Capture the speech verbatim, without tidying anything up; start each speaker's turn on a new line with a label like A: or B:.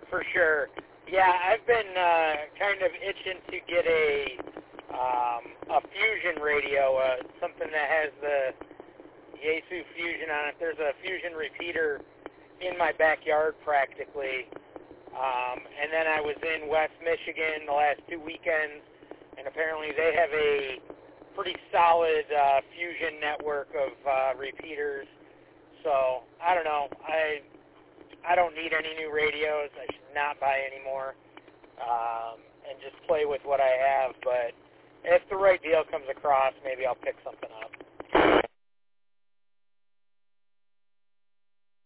A: for sure. Yeah, I've been uh, kind of itching to get a um, a Fusion radio, uh, something that has the Yaesu Fusion on it. There's a Fusion repeater in my backyard practically. Um, and then I was in West Michigan the last two weekends, and apparently they have a pretty solid uh, Fusion network of uh, repeaters. So, I don't know. I I don't need any new radios. I should not buy any more, um, and just play with what I have. But if the right deal comes across, maybe I'll pick something up.